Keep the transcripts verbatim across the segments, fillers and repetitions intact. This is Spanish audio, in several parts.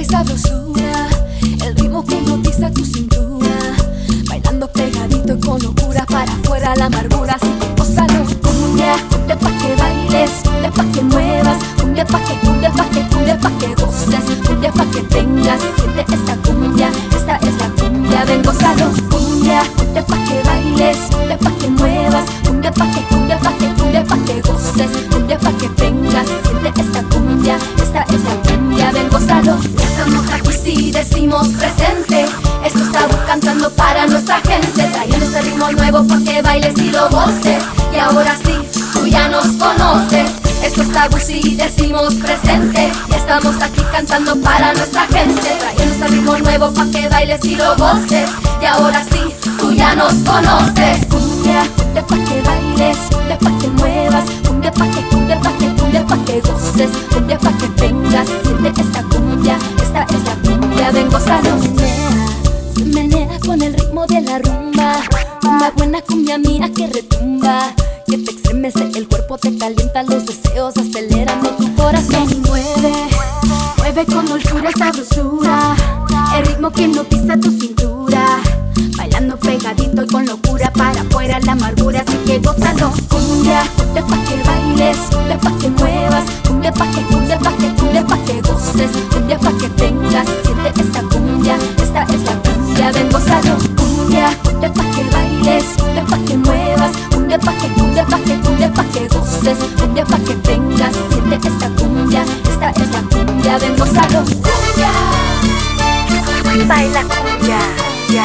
y sabrosura, el ritmo que hipnotiza tu cintura, bailando pegadito y con locura, para afuera la amargura, así que gózalo. Cumbia, cumbia pa' que bailes, cumbia pa' que muevas, cumbia pa' que, cumbia pa' que, cumbia pa' que goces, cumbia pa' que tengas, siente esta cumbia, esta es la cumbia, ven gózalo. Cumbia, cumbia pa' que bailes, cumbia pa' que muevas, cumbia pa' que, cumbia pa' que, cumbia pa' que goces, cumbia pa' que tengas, siente esta cumbia, esta es la cumbia, ven gózalo. Estamos aquí si decimos presente, esto estamos cantando para nuestra gente, trayendo este ritmo nuevo pa' que bailes y lo goces. Y ahora sí, tú ya nos conoces. Esto está si decimos presente, y estamos aquí cantando para nuestra gente, trayendo este ritmo nuevo pa' que bailes y lo goces. Y ahora sí, tú ya nos conoces. Cumbia, cumbia pa' que bailes, cumbia pa' que muevas, cumbia pa' que, cumbia pa' que, cumbia pa' que goces, cumbia pa' que tengas, siente esta cumbia, esta es la cumbia, ven gózalo. Se menea con el ritmo de la rumba, una buena cumbia mía que retumba, que te estremece el cuerpo, te calienta los deseos, acelerando tu corazón. Y mueve, mueve con dulzura y sabrosura, el ritmo que hipnotiza tu cintura, bailando pegadito y con locura, para afuera la amargura, así que gózalo. Cumbia, cumbia pa' que bailes, cumbia pa' que muevas, cumbia pa' que, cumbia pa' que, cumbia pa' que goces, cumbia pa' que tengas, siente esta cumbia, esta es la cumbia, ven gózalo. Cumbia, cumbia pa' que bailes, cumbia pa' que muevas, cumbia pa' que, cumbia pa' que, cumbia pa' que goces, cumbia pa' que tengas, siente esta cumbia, esta es la cumbia, ven gózalo. Cumbia, baila cumbia, ya.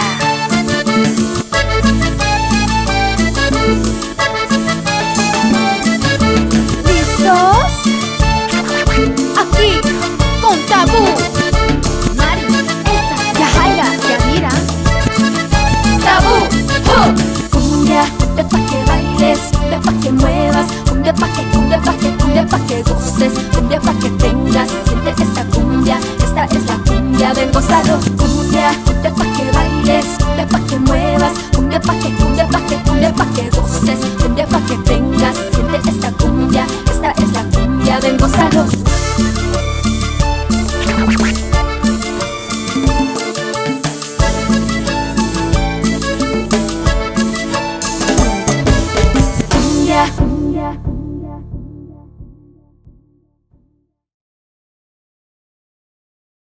¿Listos? Aquí con Tabú, Mari, Elsa, Yajaira, Yadira. Tabú, ¡oh! Cumbia, cumbia pa' que bailes, cumbia pa' que muevas, cumbia pa' que, cumbia pa' que, cumbia pa' que goces, cumbia pa' que tengas, siente esta cumbia, esta es la cumbia, ven gózalo.